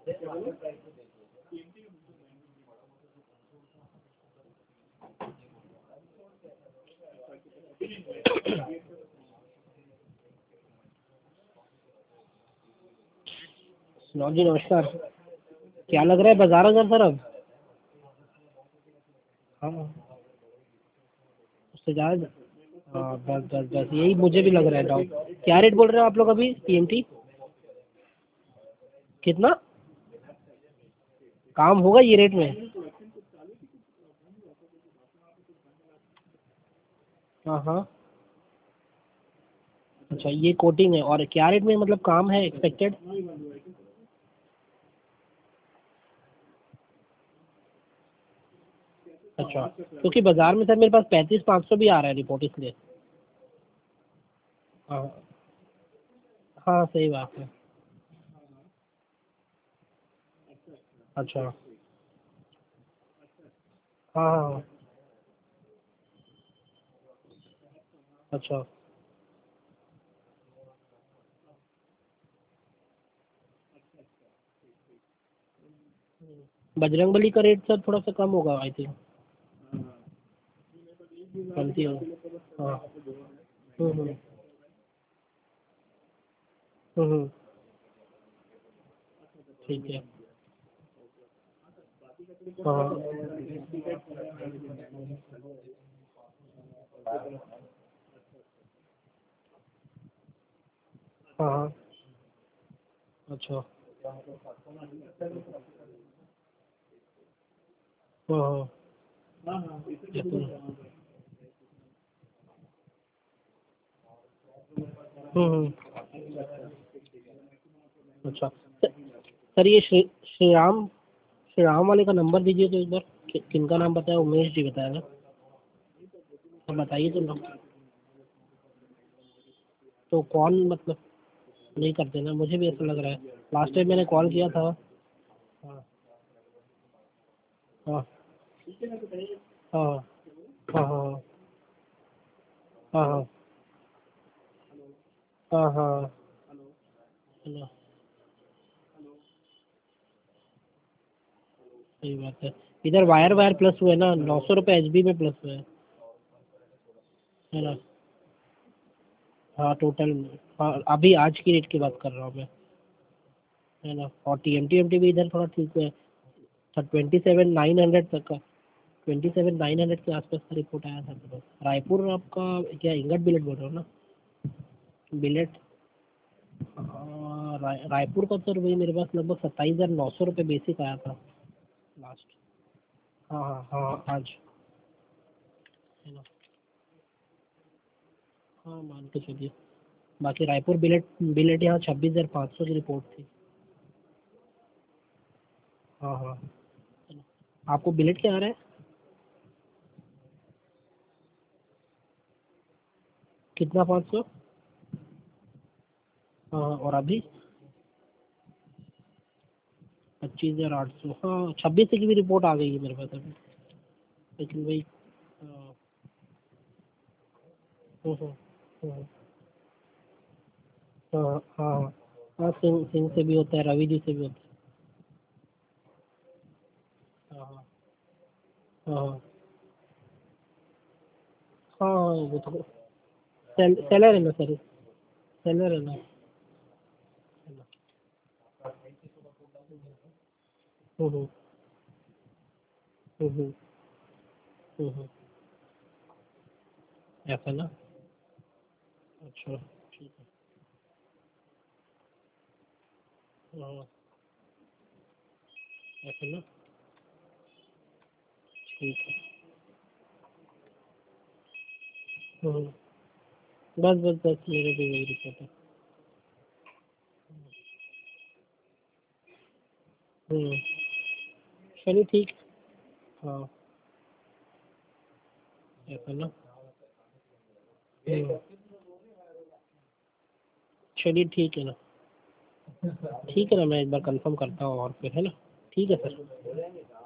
सुनाओ जी, नमस्कार। क्या लग रहा है, बाजार अगर सर अब? हाँ, उससे ज़्यादा। हाँ, बस बस बस यही मुझे भी लग रहा है डाउट। क्या रेट बोल रहे हो आप लोग अभी टीएमटी? कितना काम होगा ये रेट में? हाँ हाँ। अच्छा, ये कोटिंग है और क्या रेट में मतलब काम है एक्सपेक्टेड? अच्छा, क्योंकि बाजार में सर मेरे पास 35-500 भी आ रहा है रिपोर्ट, इसलिए। हाँ हाँ, सही बात है। अच्छा। हाँ हाँ हाँ। अच्छा। बजरंगबली का रेट सर थोड़ा सा कम होगा आई थिंक। कमती हो। हाँ। हम्म। हम्म। ठीक है। हाँ हाँ हाँ। अच्छा। हाँ हाँ। ये तो। हम्म। अच्छा सर, ये श्री राम वाले का नंबर दीजिए तो एक बार। किनका नाम बताया? उमेश जी बताया ना? तो बताइए तो नाम। तो कॉल मतलब नहीं करते ना, मुझे भी ऐसा लग रहा है। लास्ट टाइम मैंने कॉल किया था। हाँ हाँ हाँ हाँ हाँ हाँ हाँ हाँ हाँ। हेलो। सही बात है। इधर वायर वायर प्लस हुए ना, 900 रुपये एचबी में प्लस हुए है ना? हाँ टोटल। हाँ, अभी आज की रेट की बात कर रहा हूँ मैं, है ना? और टीएमटी भी इधर थोड़ा ठीक है। 27,900 तक का। 27,900 के आसपास का रिपोर्ट आया था मेरे पास। रायपुर आपका क्या इंगट बिलेट बोल रहे हो ना? बिलेट। रायपुर का सर वही मेरे पास लगभग 27,900 रुपये बेसिक आया था लास्ट। हाँ हाँ हाँ, आज। है ना? हाँ, मान के चलिए। बाकी रायपुर बिलेट बिलेट यहाँ 26,500 की रिपोर्ट थी। हाँ हाँ। है ना? आपको बिलेट क्या आ रहा है? कितना, 500? हाँ, और अभी 25,800। हाँ, 26 की भी रिपोर्ट आ गई है मेरे पास अभी। लेकिन वही। हाँ। हम्म। हम्म। हाँ हाँ हाँ। हाँ, सिंह सिंह से भी होता है, रवि जी से भी होता है। हाँ हाँ हाँ हाँ हाँ, वो तो सेलर है ना सर? सेलर है ना? है ना? हम्म। हम्म। हम्म। ऐसा ना? अच्छा, ठीक है। हाँ, ऐसा ना? ठीक है। हम्म। बस बस बस, मेरे भी वही रिपोर्ट है। हम्म। चलिए ठीक है। हाँ, ऐसा ना? हम्म। चलिए ठीक है ना? ठीक है ना, मैं एक बार कंफर्म करता हूँ और फिर, है ना? ठीक है सर।